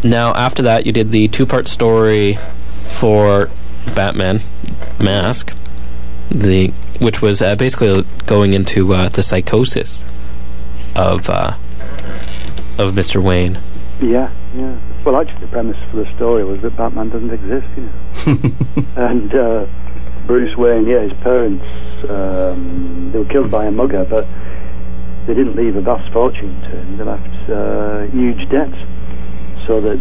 Now, after that, you did the 2-part story for Batman Mask, which was basically going into the psychosis of Mr. Wayne. Yeah. Well, actually, the premise for the story was that Batman doesn't exist, you know. And Bruce Wayne, his parents, they were killed by a mugger, but they didn't leave a vast fortune to him. They left huge debts, so that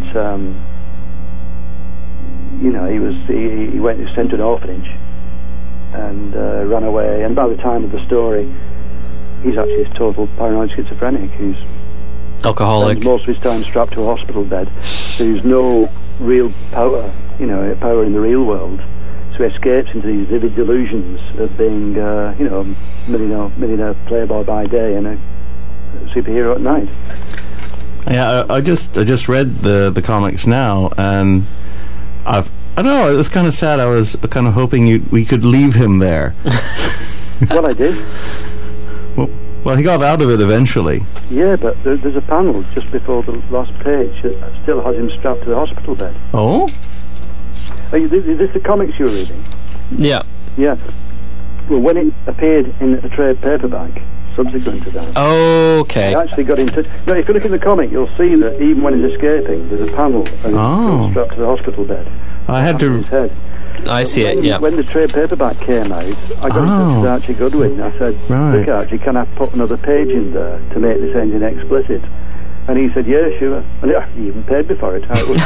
he went sent to an orphanage and ran away. And by the time of the story, he's actually a total paranoid schizophrenic who's alcoholic, spends most of his time strapped to a hospital bed. There's no real power in the real world. So he escapes into these vivid delusions of being, millionaire playboy by day and a superhero at night. Yeah, I just read the comics now, and I don't know. It was kind of sad. I was kind of hoping we could leave him there. Well, I did. Well, he got out of it eventually. Yeah, but there's a panel just before the last page that still has him strapped to the hospital bed. Oh? Is this the comics you were reading? Yeah. Yeah. Well, when it appeared in a trade paperback, subsequent to that. Okay. I actually got in touch. No, if you look in the comic, you'll see that even when he's escaping, there's a panel and he's strapped to the hospital bed. I had to... His head. I see it, yeah. When the trade paperback came out, I got in touch with Archie Goodwin. I said, look, Archie, can I put another page in there to make this ending explicit? And he said, yeah, sure. And he even paid me for it.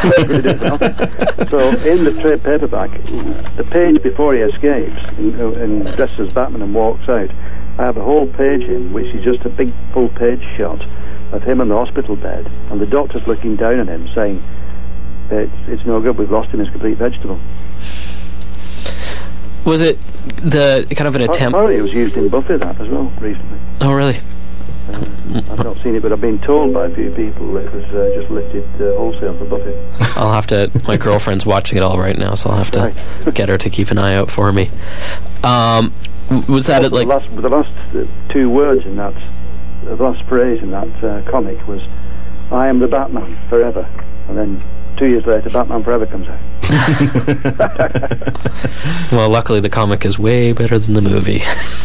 So in the trade paperback, the page before he escapes and dresses as Batman and walks out, I have a whole page in which is just a big full page shot of him on the hospital bed, and the doctor's looking down on him saying, it's no good, we've lost him as a complete vegetable. Was it the kind of an attempt? Apparently it was used in Buffy, that as well, recently. Oh, really? I've not seen it, but I've been told by a few people that it was just lifted wholesale for Buffy. I'll have to... My girlfriend's watching it all right now, so I'll have to get her to keep an eye out for me. Was that like... The last 2 words in that... The last phrase in that comic was, I am the Batman forever. And then 2 years later, Batman Forever comes out. Well, luckily the comic is way better than the movie.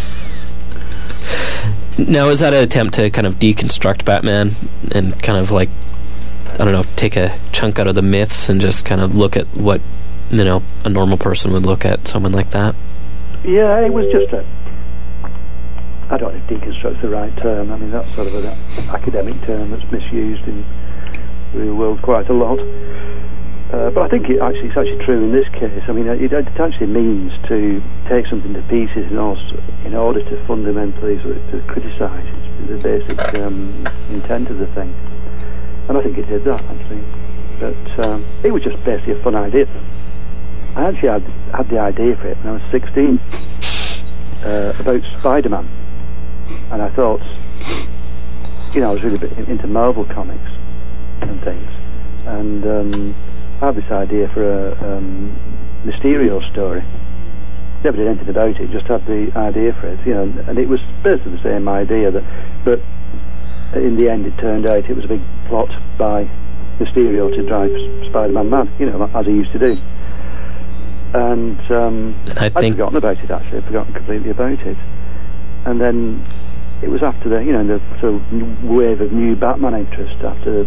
Now, is that an attempt to kind of deconstruct Batman and kind of like, I don't know, take a chunk out of the myths and just kind of look at what, a normal person would look at someone like that? Yeah, it was just I don't know if deconstruct's the right term. I mean, that's sort of an academic term that's misused in the real world quite a lot. But I think it's actually true in this case. I mean, it actually means to take something to pieces in order to fundamentally to criticise the basic intent of the thing. And I think it did that, actually. But it was just basically a fun idea. I actually had the idea for it when I was 16, about Spider-Man. And I thought, I was really into Marvel comics and things. And I had this idea for a Mysterio story. Never did anything about it, just had the idea for it, and it was basically the same idea, but in the end it turned out it was a big plot by Mysterio to drive Spider-Man mad, as he used to do. And I'd forgotten about it, actually. I'd forgotten completely about it. And then it was after the sort of wave of new Batman interest after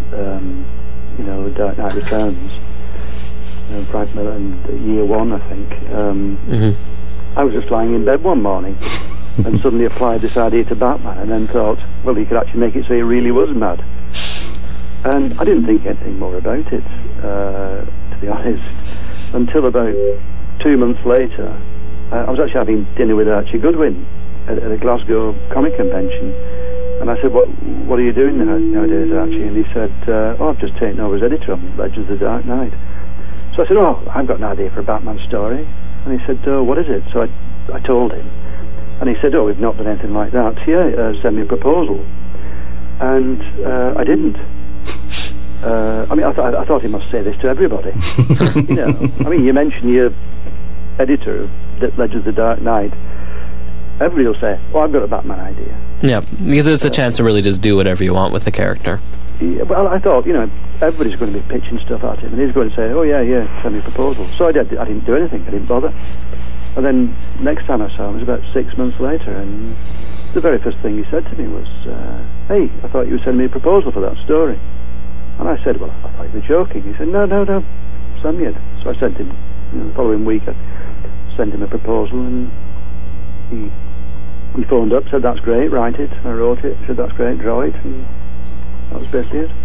Dark Knight Returns, Frank Miller, and Year One, I think. I was just lying in bed one morning and suddenly applied this idea to Batman, and then thought, well, you could actually make it so he really was mad. And I didn't think anything more about it, to be honest, until about 2 months later. I was actually having dinner with Archie Goodwin at a Glasgow comic convention. And I said, what are you doing nowadays, Archie? And he said, I've just taken over as editor on Legends of the Dark Knight. So I said, I've got an idea for a Batman story. And he said, what is it? So I told him. And he said, we've not done anything like that. Send me a proposal. And I didn't. I thought he must say this to everybody. You mention your editor of Legends of the Dark Knight. Everybody will say, I've got a Batman idea. Yeah, because it's a chance to really just do whatever you want with the character. well, I thought, everybody's going to be pitching stuff at him, and he's going to say, oh, yeah, send me a proposal. So I didn't do anything. I didn't bother. And then next time I saw him was about 6 months later, and the very first thing he said to me was, hey, I thought you were sending me a proposal for that story. And I said, well, I thought you were joking. He said, no, send me it. So I sent him, the following week, I sent him a proposal, and he phoned up, said, that's great, write it. I wrote it, said, that's great, draw it, and that was basically it.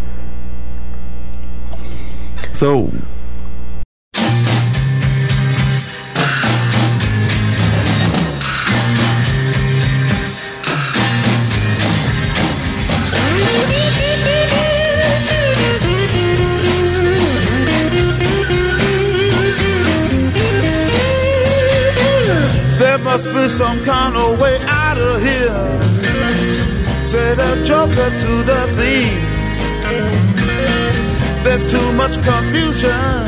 So... Must be some kind of way out of here, said a joker to the thief. There's too much confusion,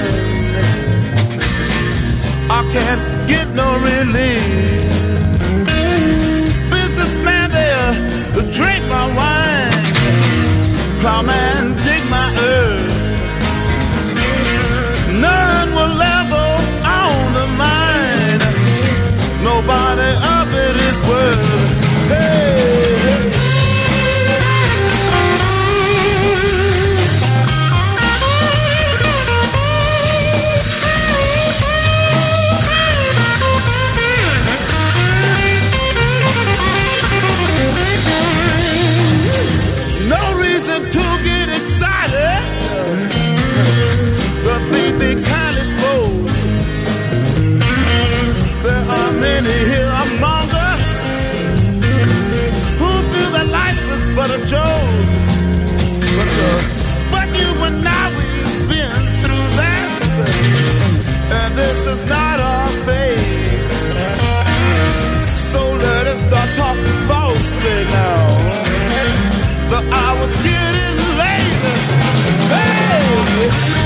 I can't get no relief. Businessman there, drink my wine. Plowman, dig my earth. None will level on the mine. Nobody of it is worth. Hey. No reason to get excited. The thief be kind exposed. There are many here among us who feel that life is but a joke. But you and I, we've been through that, and this is not our fate. So let us start talking falsely now. The hour's getting late. Hey!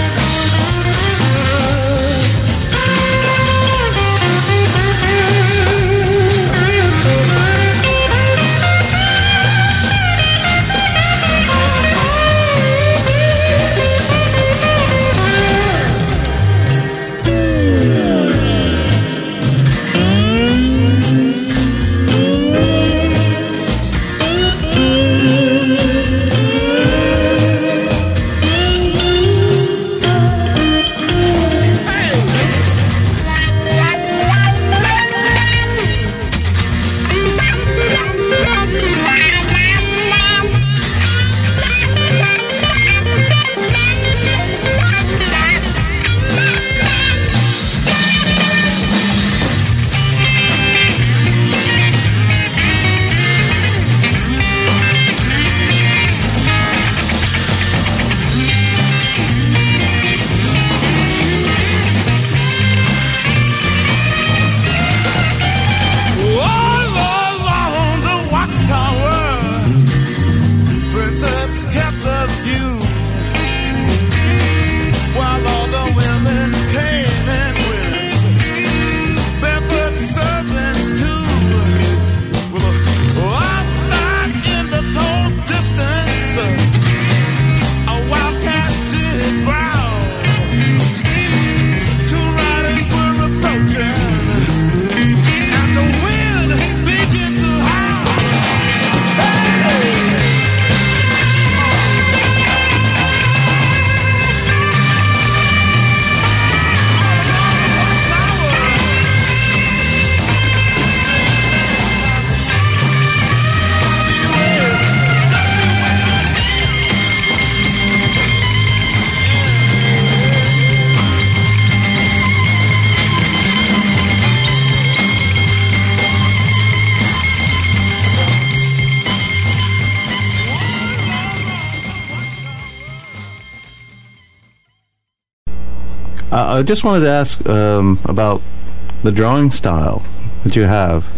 I just wanted to ask about the drawing style that you have.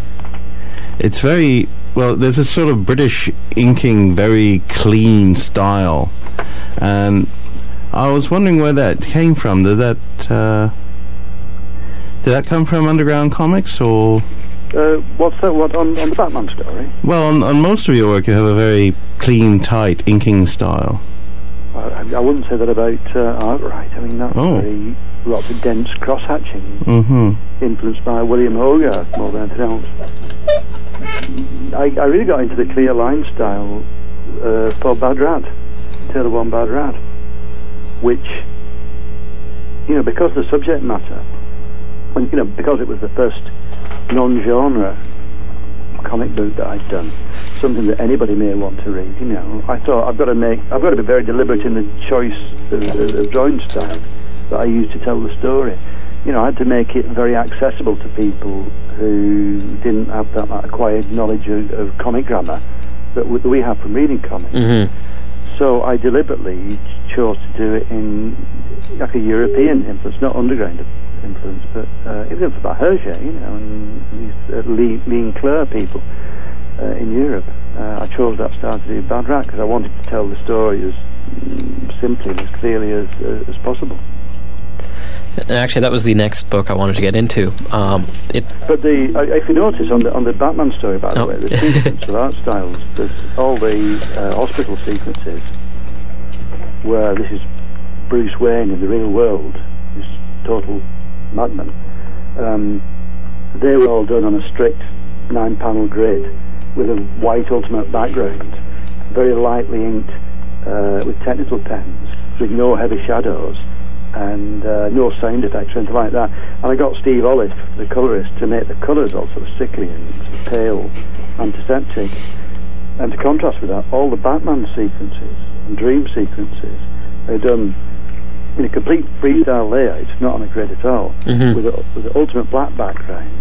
It's very, well, there's this sort of British inking, very clean style. And I was wondering where that came from. Did that come from Underground Comics, or...? What's that? What on the Batman story? Well, on most of your work, you have a very clean, tight inking style. I wouldn't say that about Arkwright. I mean, that's lots of dense cross-hatching, influenced by William Hogarth more than anything else. I really got into the clear line style for Bad Rat, Tale of One Bad Rat, which, because the subject matter, because it was the first non-genre comic book that I'd done, something that anybody may want to read, I thought I've got to be very deliberate in the choice of drawing style that I use to tell the story. I had to make it very accessible to people who didn't have that acquired knowledge of comic grammar that we have from reading comics. Mm-hmm. So I deliberately chose to do it in like a European influence, not underground influence, but influenced by Hergé, and these Lean Clair people in Europe. I chose that style to do Bad Rat because I wanted to tell the story as simply and as clearly as possible. And actually, that was the next book I wanted to get into. But if you notice on the Batman story, by the way, the sequence of art styles, there's all the hospital sequences where this is Bruce Wayne in the real world, this total madman. They were all done on a strict 9-panel grid with a white ultimate background, very lightly inked with technical pens, with no heavy shadows, and no sound effects or anything like that. And I got Steve Olive, the colourist, to make the colours all sort of sickly and sort of pale, antiseptic. And to contrast with that, all the Batman sequences and dream sequences are done in a complete freestyle layout, not on a grid at all, with the ultimate black background,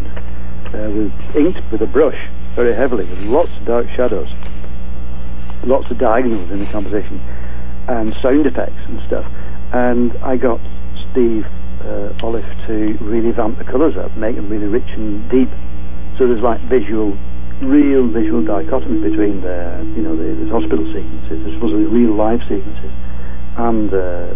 inked with a brush very heavily, with lots of dark shadows, lots of diagonals in the composition, and sound effects and stuff. And I got Steve Olive to really vamp the colours up, make them really rich and deep. So there's like real visual dichotomy between the hospital sequences, there's supposedly real life sequences, and the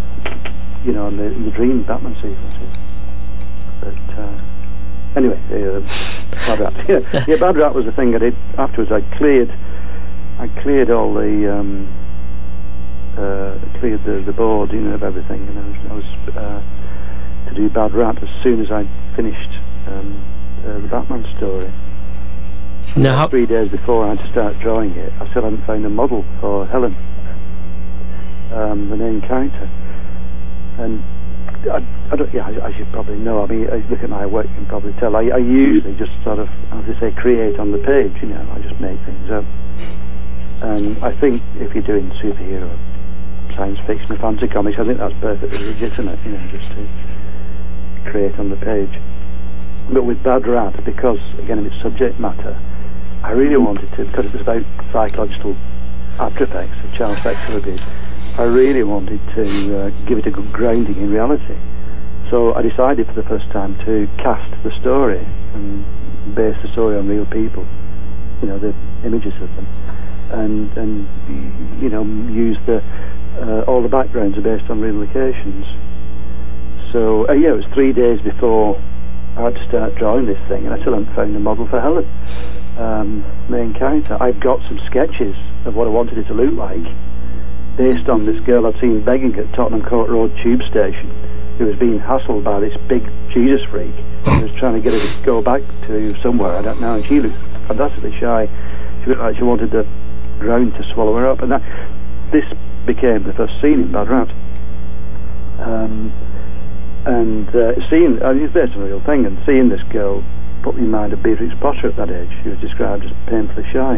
dream Batman sequences. But anyway, Bad Rat. Yeah, Bad Rat was the thing I did afterwards. I cleared all the. Cleared the board, of everything, and I was to do Bad Rat as soon as I'd finished the Batman story. Now, 3 days before I had to start drawing it, I still hadn't found a model for Helen, the main character. And I should probably know. I mean, look at my work, you can probably tell. I usually just sort of, as they say, create on the page. I just make things up. And I think if you're doing superhero, science fiction, or fantasy comics, I think that's perfectly legitimate, just to create on the page. But with Bad Rat, because, again, of its subject matter, I really wanted to, because it was about psychological after effects of child sexual abuse, I really wanted to give it a good grounding in reality. So I decided for the first time to cast the story and base the story on real people, the images of them. And use all the backgrounds are based on real locations. So it was 3 days before I had to start drawing this thing, and I still hadn't found a model for Helen, main character. I've got some sketches of what I wanted it to look like, based on this girl I'd seen begging at Tottenham Court Road tube station, who was being hassled by this big Jesus freak who was trying to get her to go back to somewhere, I don't know, and she looked fantastically shy. She looked like she wanted the ground to swallow her up, and this became the first scene in Bad Rat. It's based on a real thing, and seeing this girl put me in mind of Beatrix Potter at that age. She was described as painfully shy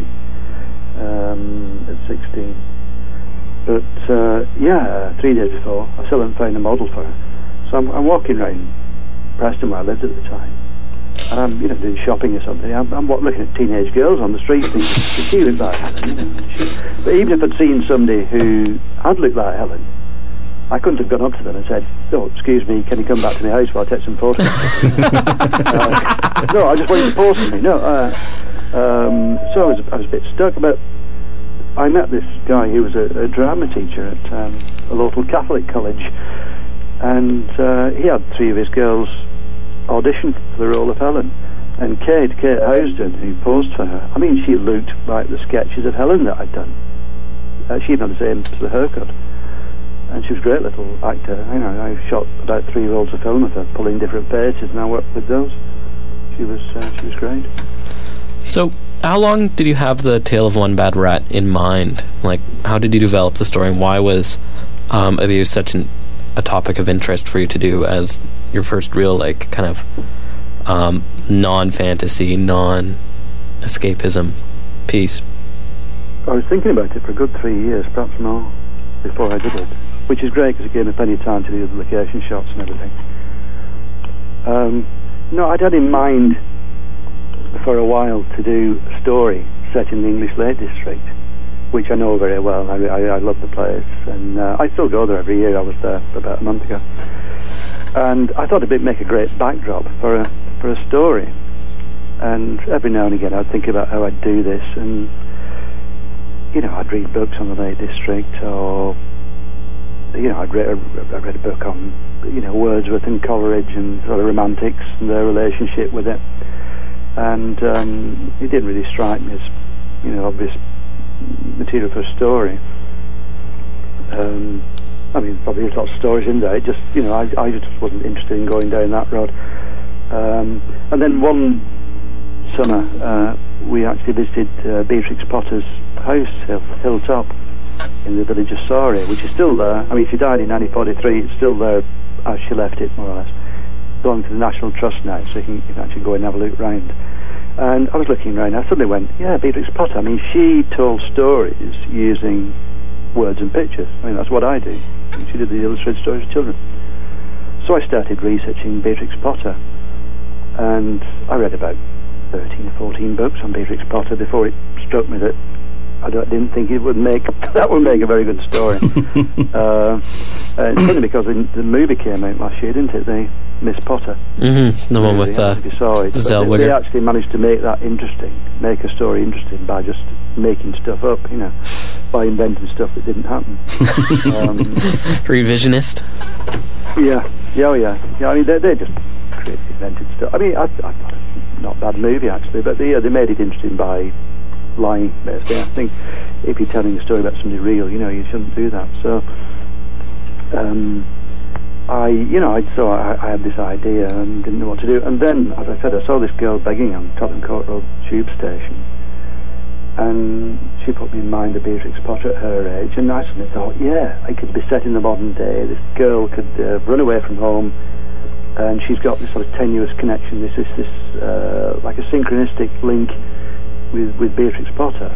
at 16. But 3 days before, I still hadn't found a model for her. So I'm walking around Preston, where I lived at the time, and I'm doing shopping or something. I'm looking at teenage girls on the street thinking, she looked like Helen, But even if I'd seen somebody who had looked like Helen, I couldn't have gone up to them and said, "Oh, excuse me, can you come back to my house while I take some photos?" No, I just wanted to pose for me. No, so I was a bit stuck. But I met this guy who was a drama teacher at a local Catholic college, and he had 3 of his girls audition for the role of Helen. And Kate Housden, who posed for her, I mean, she looked like the sketches of Helen that I'd done. She even had the same sort of haircut. And she was a great little actor. You know, I shot about 3 rolls of film of her, pulling different faces, and I worked with those. She was great. So, how long did you have the Tale of One Bad Rat in mind? Like, how did you develop the story, and why was abuse such a topic of interest for you to do as your first real, like, kind of non-fantasy, non-escapism piece? I was thinking about it for a good 3 years, perhaps more, before I did it, which is great because it gave me plenty of time to do the location shots and everything. No, I'd had in mind for a while to do a story set in the English Lake District, which I know very well. I love the place, and I still go there every year. I was there about a month ago, and I thought it'd make a great backdrop for a story. And every now and again, I'd think about how I'd do this, and you know, I'd read books on the Lake District, or you know, I read a book on, you know, Wordsworth and Coleridge and sort of romantics and their relationship with it, and it didn't really strike me as, you know, obvious material for a story. I mean, probably there's lots of stories in there. It just, you know, I just wasn't interested in going down that road. And then one summer, we actually visited Beatrix Potter's house, Hilltop, in the village of Sorry, which is still there. I mean, she died in 1943. It's still there as she left it, more or less. Belonging to the National Trust now, so you can actually go and have a look round. And I was looking around, I suddenly went, yeah, Beatrix Potter. I mean, she told stories using words and pictures. I mean, that's what I do. And she did the illustrated stories for children. So I started researching Beatrix Potter, and I read about 13 or 14 books on Beatrix Potter before it struck me that didn't think it would make that would make a very good story. It's funny because the movie came out last year, didn't it? The Miss Potter. Mm-hmm. The one with Zellweger. They actually managed to make that interesting, make a story interesting by just making stuff up, you know, by inventing stuff that didn't happen. Revisionist. Yeah. I mean, they just invented stuff. I mean, I thought it's not a bad movie actually, but they made it interesting by lying, basically. I think if you're telling a story about somebody real, you know, you shouldn't do that. So, I had this idea and didn't know what to do. And then, as I said, I saw this girl begging on Tottenham Court Road tube station, and she put me in mind of Beatrix Potter at her age. And I suddenly thought, yeah, it could be set in the modern day. This girl could run away from home, and she's got this sort of tenuous connection. This like a synchronistic link with Beatrix Potter.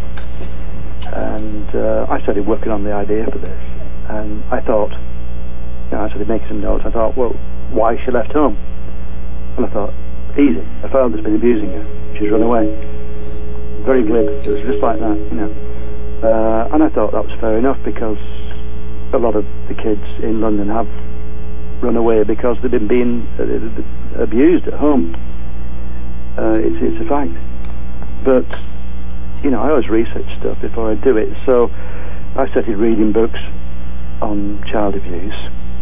And I started working on the idea for this, and I thought, you know, I started making some notes. I thought, well, why she left home? And I thought, easy, her father's been abusing her, she's run away. Very glib, it was just like that, you know. And I thought that was fair enough, because a lot of the kids in London have run away because they've been being abused at home. It's a fact. But, you know, I always research stuff before I do it, so I started reading books on child abuse.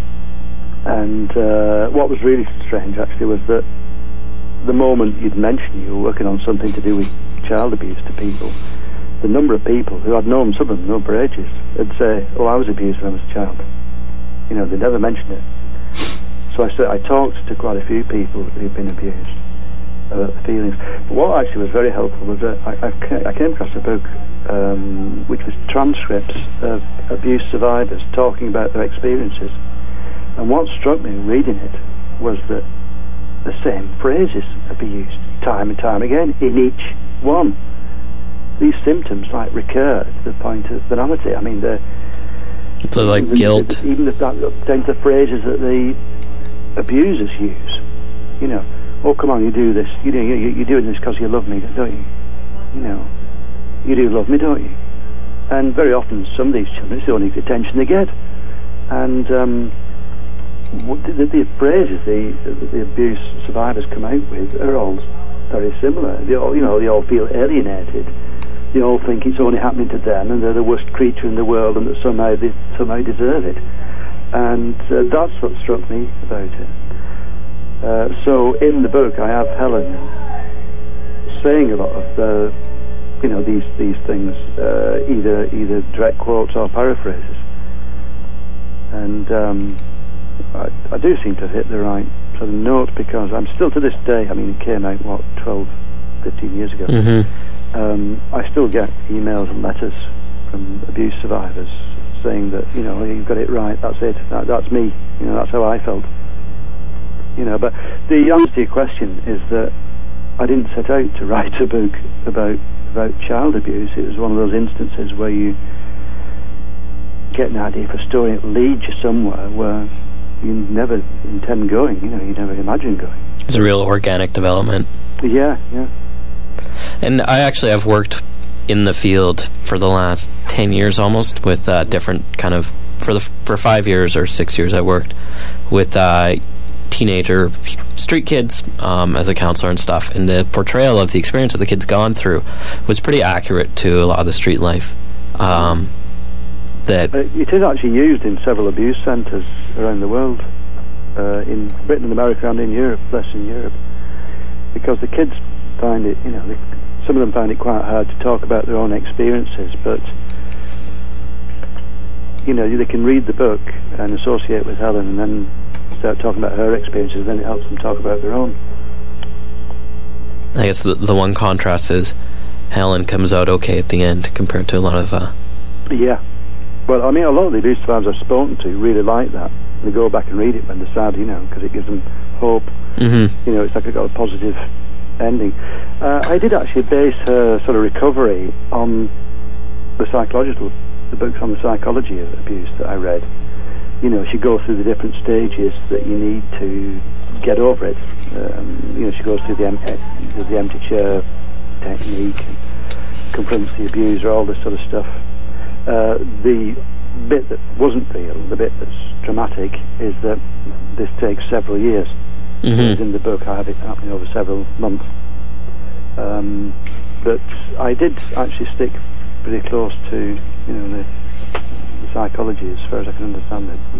And what was really strange, actually, was that the moment you'd mention you were working on something to do with child abuse to people, the number of people who I'd known, some of them known for ages, would say, oh, I was abused when I was a child. You know, they never mentioned it. So I talked to quite a few people who'd been abused about the feelings. But what actually was very helpful was that I came across a book which was transcripts of abuse survivors talking about their experiences. And what struck me reading it was that the same phrases are used time and time again in each one. These symptoms like recur to the point of banality. I mean, so like guilt. Even down to the phrases that the abusers use. You know, oh, come on, you do this. You're doing this because you love me, don't you? You know, you do love me, don't you? And very often, some of these children, it's the only attention they get. And the phrases the abuse survivors come out with are all very similar. They all feel alienated. They all think it's only happening to them, and they're the worst creature in the world, and that somehow they deserve it. And that's what struck me about it. So in the book, I have Helen saying a lot of these things, either direct quotes or paraphrases. And I do seem to have hit the right sort of note, because I'm still to this day, I mean, it came out, 12, 15 years ago. Mm-hmm. I still get emails and letters from abuse survivors saying that, you've got it right, that's it, that's me, that's how I felt. But the answer to your question is that I didn't set out to write a book about child abuse. It was one of those instances where you get an idea for a story, it leads you somewhere where you never intend going, you never imagine going. It's a real organic development. Yeah. And I've worked in the field for the last 10 years almost with different kind of, for 5 years or 6 years I worked with teenager street kids as a counselor and stuff, and the portrayal of the experience that the kids gone through was pretty accurate to a lot of the street life. That it is actually used in several abuse centres around the world, in Britain and America and in Europe, less in Europe, because the kids find it, some of them find it quite hard to talk about their own experiences, but they can read the book and associate with Helen and then start talking about her experiences, then it helps them talk about their own. I guess the one contrast is Helen comes out okay at the end compared to a lot of... Yeah. Well, I mean, a lot of the abuse survivors I've spoken to really like that. They go back and read it when they're sad, because it gives them hope. Mm-hmm. It's like it got a positive ending. I did actually base her sort of recovery on the books on the psychology of abuse that I read. She goes through the different stages that you need to get over it. She goes through the empty chair technique, and confronts the abuser, all this sort of stuff. The bit that wasn't real, the bit that's dramatic, is that this takes several years. Mm-hmm. In the book, I have it happening over several months. But I did actually stick pretty close to, the psychology as far as I can understand it.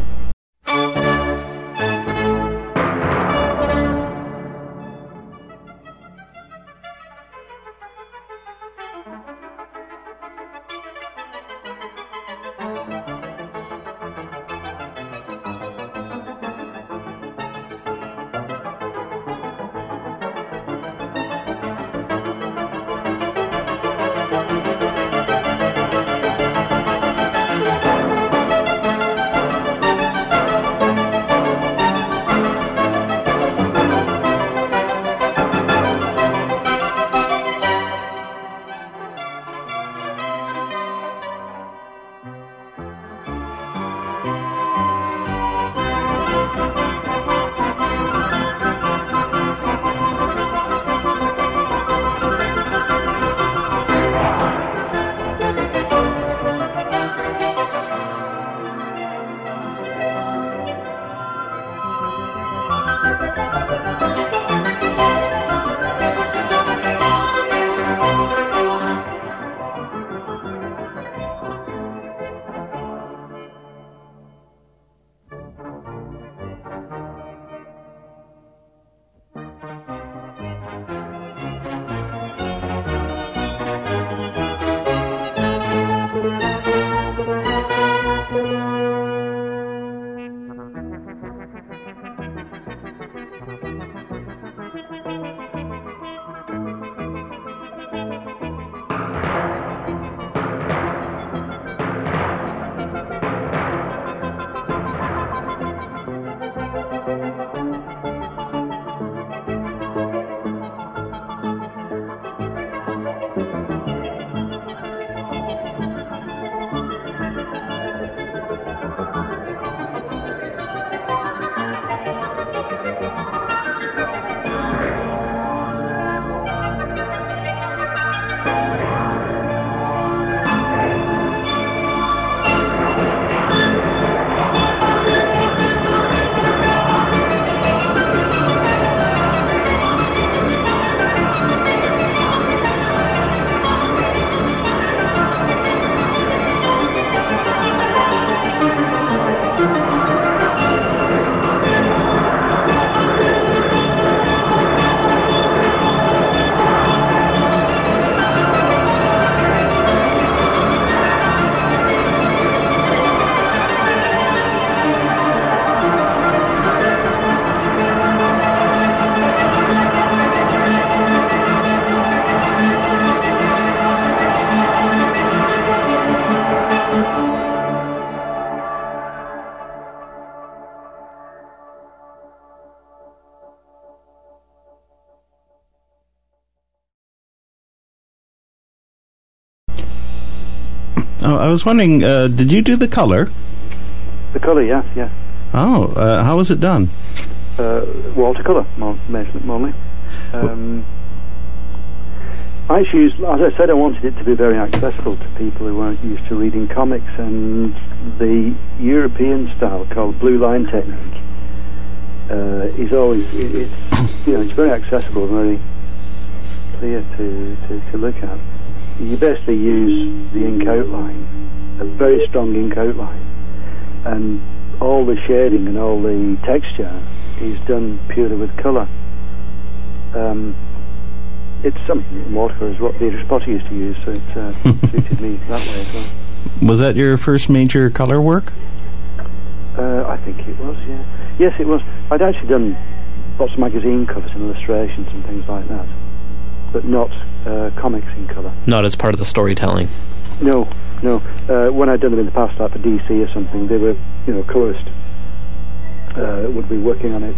I was wondering, did you do the color? The colour, yeah. Oh, how was it done? Watercolour, mainly. I used, as I said, I wanted it to be very accessible to people who weren't used to reading comics, and the European style called blue line technique is always it's very accessible, very clear to look at. You basically use the ink outline, a very strong ink outline, and all the shading and all the texture is done purely with colour. It's something watercolour is what Beatrice Potter used to use, so it suited me that way as well. Was that your first major colour work? I think it was, yeah. Yes, it was. I'd actually done lots of magazine covers and illustrations and things like that, but not comics in colour. Not as part of the storytelling. No. When I'd done them in the past, like for DC or something, they were, colourist would be working on it,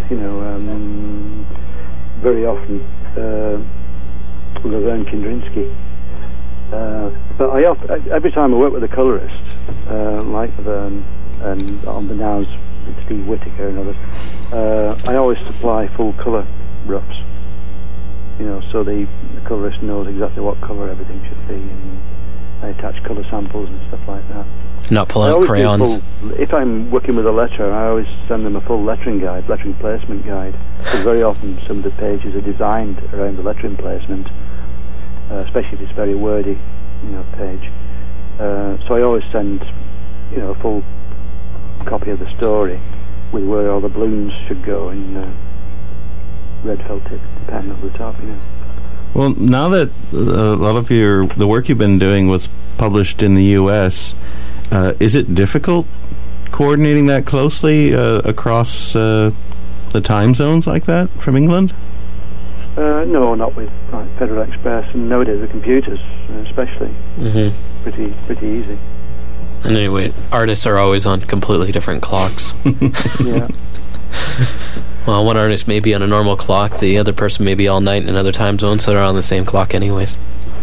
very often. Laverne Kindrinsky. But every time I work with a colourist, like Laverne and on the Nows with Steve Whittaker and others, I always supply full colour roughs. So the colourist knows exactly what colour everything should be, and I attach colour samples and stuff like that. Not pull out crayons. If I'm working with a letter, I always send them a full lettering placement guide, because very often some of the pages are designed around the lettering placement, especially if it's very wordy, page. So I always send, a full copy of the story with where all the balloons should go in red felt tip pen at the top, Well, now that a lot of the work you've been doing was published in the U.S., is it difficult coordinating that closely across the time zones like that from England? No, not with Federal Express, and nowadays the computers, especially. Mm-hmm. Pretty easy. And anyway, artists are always on completely different clocks. Yeah. Well, one artist may be on a normal clock, the other person may be all night in another time zone, so they're on the same clock anyways.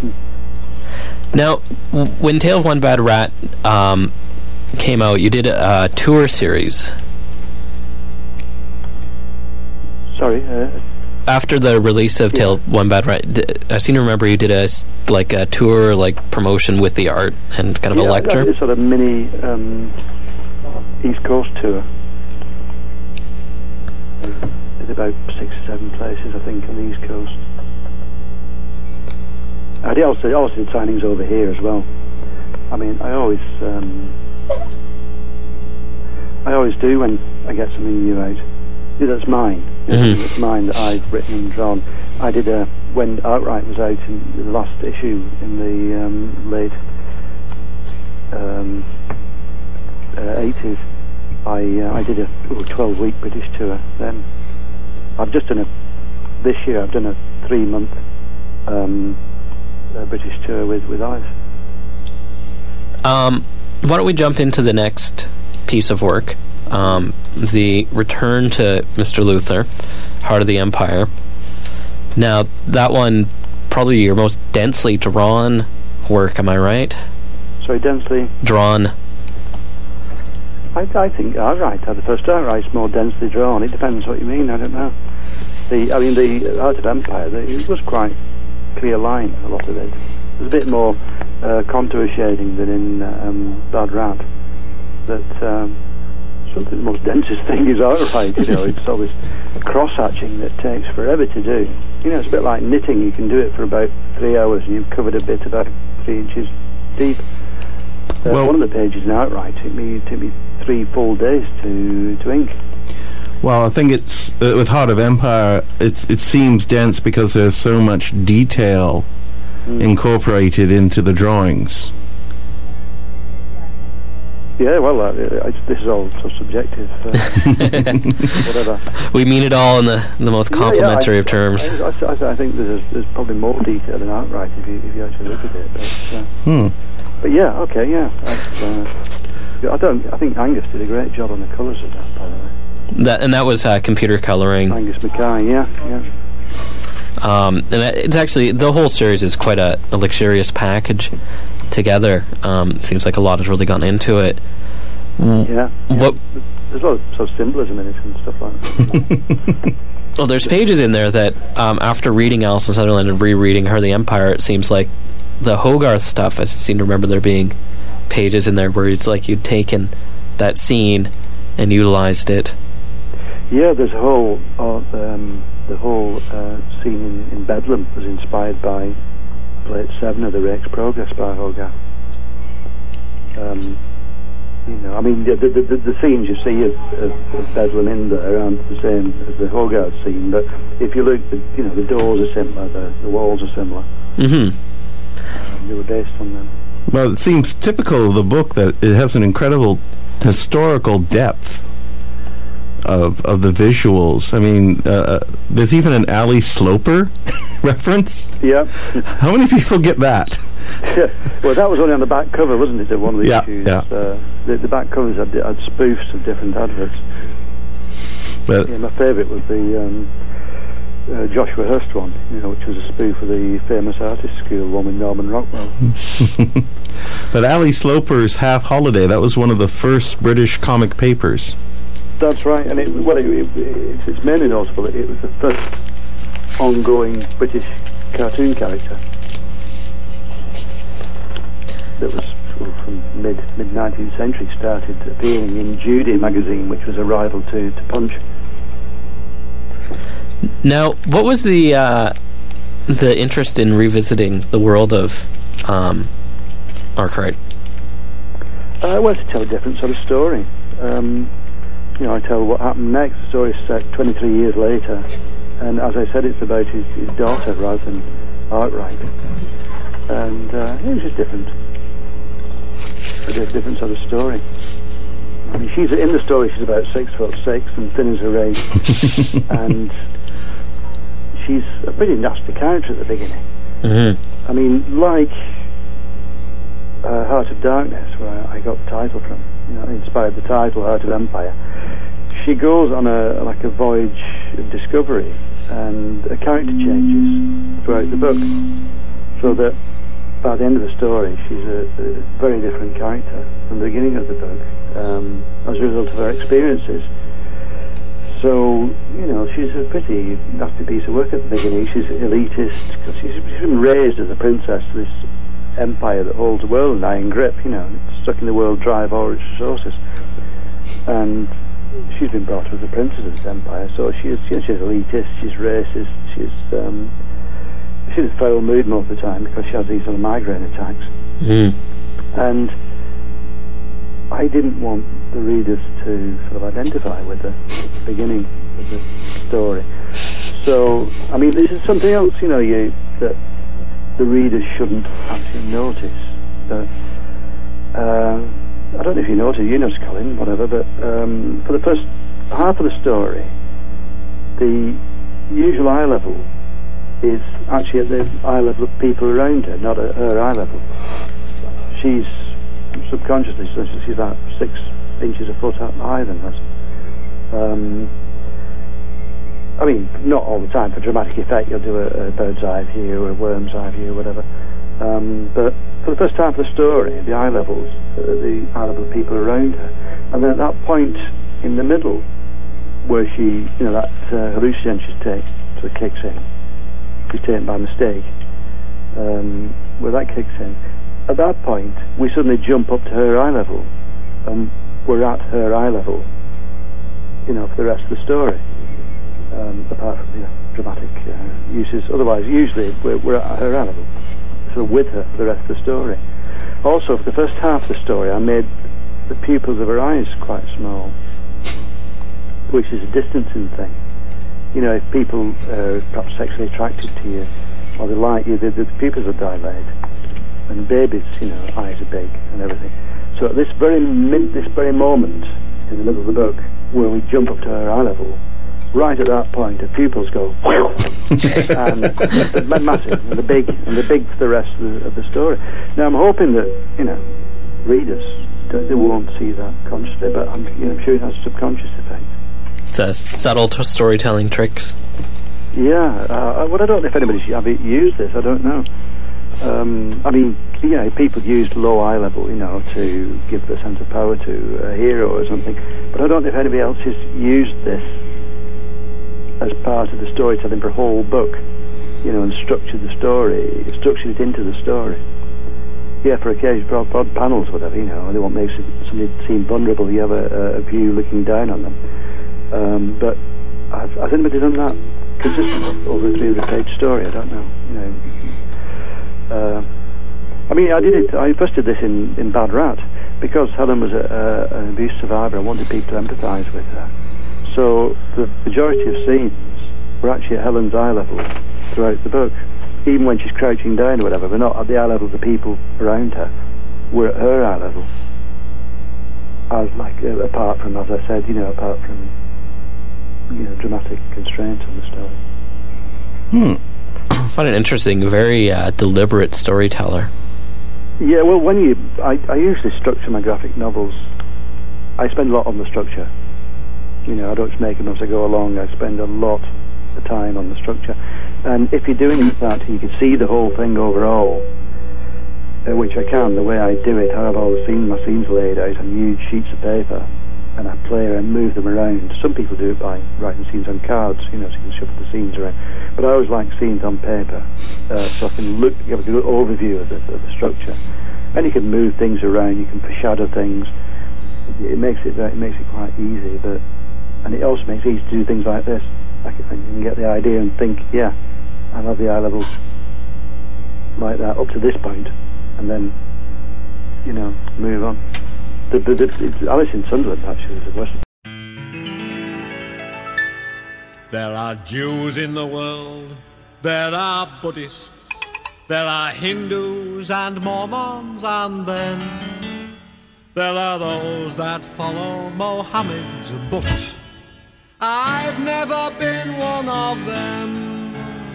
Now, when Tale of One Bad Rat came out, you did a tour series. Sorry? After the release of Tale of One Bad Rat, I seem to remember you did a tour, promotion with the art and kind of a lecture. Yeah, sort of mini East Coast tour. Did about 6 or 7 places, I think, on the East Coast. I also did signings over here as well. I mean, I always do when I get something new out. That's mine. Mm-hmm. It's mine that I've written and drawn. I did when Arkwright was out in the last issue in the late 80s. I did a 12-week British tour then. I've just done this year I've done a 3-month British tour with Ives. Why don't we jump into the next piece of work, the Return to Mr. Luthor, Heart of the Empire. Now, that one, probably your most densely drawn work, am I right? Sorry, densely? Drawn. I think the first Arkwright's more densely drawn. It depends what you mean, I don't know. The Heart of Empire, it was quite clear line, a lot of it. There's a bit more contour shading than in Bad Rat. But something the most densest thing is Arkwright, it's always cross-hatching that takes forever to do. It's a bit like knitting. You can do it for about 3 hours and you've covered a bit about 3 inches deep. One of the pages in Arkwright took me 3 full days to ink. Well, I think it's with Heart of Empire. It seems dense because there's so much detail incorporated into the drawings. Yeah, well, this is all so subjective. Whatever. We mean it all in the most complimentary of terms. I think there's probably more detail in Arkwright if you actually look at it. But yeah, okay, yeah. I think Angus did a great job on the colours of that, by the way. That was computer coloring. Angus Mackay, yeah. And it's actually, the whole series is quite a luxurious package together. Seems like a lot has really gone into it. Yeah. What? There's a lot of sort of symbolism in it and stuff like that. Well, there's pages in there that after reading Alice in Wonderland and rereading Her the Empire, it seems like the Hogarth stuff, I seem to remember there being pages in there where it's like you'd taken that scene and utilized it. Yeah, there's a whole the whole scene in Bedlam was inspired by Plate 7 of the Rake's Progress by Hogarth. You know, I mean, the scenes you see of Bedlam in there aren't the same as the Hogarth scene, but if you look, the doors are similar, the walls are similar. Mm-hmm. They were based on them. Well, it seems typical of the book that it has an incredible historical depth of the visuals. I mean, there's even an Ali Sloper reference. Yeah. How many people get that? Well, that was only on the back cover, wasn't it, of one of the issues? Yeah. The back covers had spoofs of different adverts. But my favourite was the Joshua Hurst one, which was a spoof of the famous artist school one with Norman Rockwell. But Ali Sloper's Half Holiday, that was one of the first British comic papers. That's right, and it's mainly notable. It was the first ongoing British cartoon character that was from mid 19th century, started appearing in Judy magazine, which was a rival to Punch. Now, what was the interest in revisiting the world of Arkwright? Well, to tell a different sort of story. I tell what happened next. The story is set 23 years later, and as I said, it's about his daughter rather than Arkwright. And it was just different. A different sort of story. I mean, she's in the story. She's about 6'6" and thin as a rake, and she's a pretty nasty character at the beginning. Mm-hmm. I mean, like Heart of Darkness, where I got the title from. Inspired the title Heart of Empire. She goes on a voyage of discovery, and her character changes throughout the book, so that by the end of the story, she's a very different character from the beginning of the book, as a result of her experiences. So, she's a pretty nasty piece of work at the beginning. She's elitist, because she's been raised as a princess to this empire that holds the world in iron grip, it's stuck in the world dry of all its resources. And she's been brought up as a princess of this empire, so she's elitist, she's racist, she's in foul mood most of the time because she has these sort of migraine attacks. And I didn't want the readers to sort of identify with her at the beginning of the story. So, I mean, this is something else, that the readers shouldn't actually notice. That I don't know if you noticed, Colin, whatever, but for the first half of the story, the usual eye level is actually at the eye level of people around her, not at her eye level. She's subconsciously, so she's about 6 inches a foot up higher than us. I mean, not all the time. For dramatic effect, you'll do a bird's eye view or a worm's eye view or whatever. But for the first half of the story, the eye levels, the eye level of people around her. And then at that point in the middle, where she, that hallucinogen she's taken, sort of kicks in. She's taken by mistake. Where that kicks in, at that point, we suddenly jump up to her eye level, and we're at her eye level, for the rest of the story. Apart from dramatic uses. Otherwise, usually we're at her eye level, sort of with her for the rest of the story. Also, for the first half of the story, I made the pupils of her eyes quite small, which is a distancing thing. If people are perhaps sexually attracted to you, or they like you, the pupils are dilated. And babies, eyes are big and everything. So at this very moment in the middle of the book, where we jump up to her eye level, right at that point, her pupils go and they're massive and they're big for the rest of the story. Now I'm hoping that readers they won't see that consciously, but I'm sure it has a subconscious effect. It's a subtle storytelling tricks. Yeah, well, I don't know if anybody's ever used this. I don't know. I mean, people used low eye level, to give the sense of power to a hero or something. But I don't know if anybody else has used this as part of the storytelling for a whole book, and structured it into the story. Yeah, for occasion, for odd panels, whatever, they won't make somebody seem vulnerable. You have a view looking down on them. But has anybody done that consistently over a 300-page story? I don't know. I mean, I first did this in Bad Rat because Helen was an abuse survivor. I wanted people to empathise with her. So the majority of scenes were actually at Helen's eye level throughout the book. Even when she's crouching down or whatever, we're not at the eye level of the people around her. We're at her eye level. Apart from, as I said, apart from, dramatic constraints on the story. I find it interesting, very deliberate storyteller. Yeah, well, I usually structure my graphic novels. I spend a lot on the structure. I don't just make them as I go along. I spend a lot of time on the structure. And if you're doing it that, you can see the whole thing overall, which I can, the way I do it. I have all my scenes laid out on huge sheets of paper, and I play and move them around. Some people do it by writing scenes on cards, so you can shuffle the scenes around. But I always like scenes on paper, so I can you have a good overview of the structure, and you can move things around. You can foreshadow things. It makes it quite easy, and it also makes it easy to do things like this. I can get the idea and think, yeah, I'll have the eye levels like that up to this point, and then move on. Alice in Sunderland actually is a Western. There are Jews in the world, there are Buddhists, there are Hindus and Mormons, and then there are those that follow Mohammed, but I've never been one of them.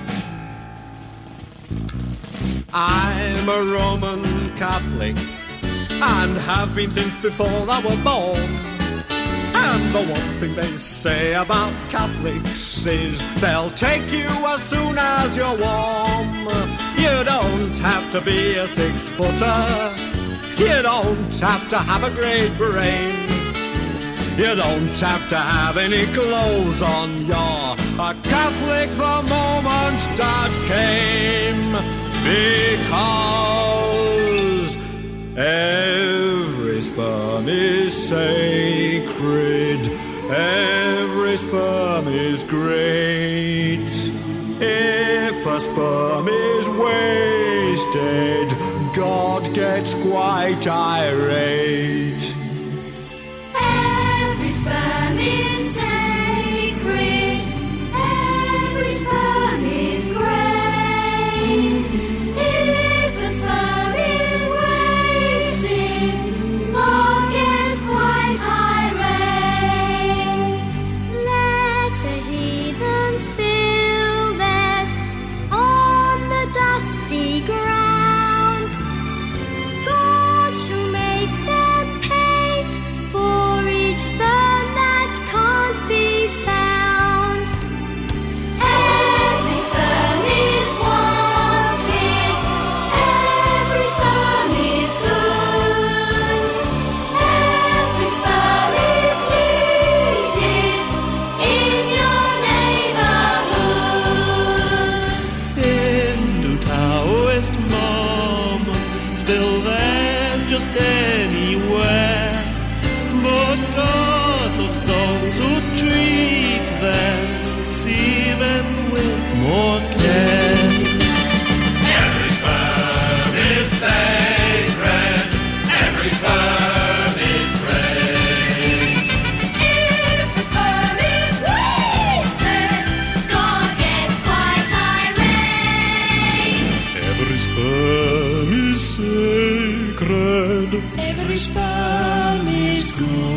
I'm a Roman Catholic and have been since before I was born. And the one thing they say about Catholics is they'll take you as soon as you're warm. You don't have to be a 6-footer. You don't have to have a great brain. You don't have to have any clothes on. You're a Catholic the moment that came. Because every sperm is sacred, every sperm is great. If a sperm is wasted, God gets quite irate. Every sperm is sacred, every sperm is great. If a sperm is wasted, God gets quite irate. Let the heathen spill theirs on the dusty ground. God shall make them pay for each sperm that can't be found. Every sperm is wanted, every sperm is good, every sperm is needed in your neighborhood. Hindu, Taoist, Mormon, spill theirs just anywhere. But God loves those who treat their semen with more care. Every sperm is sacred, every sperm is great. If a sperm is wasted, God gets quite irate. Every sperm is sacred, every sperm is good.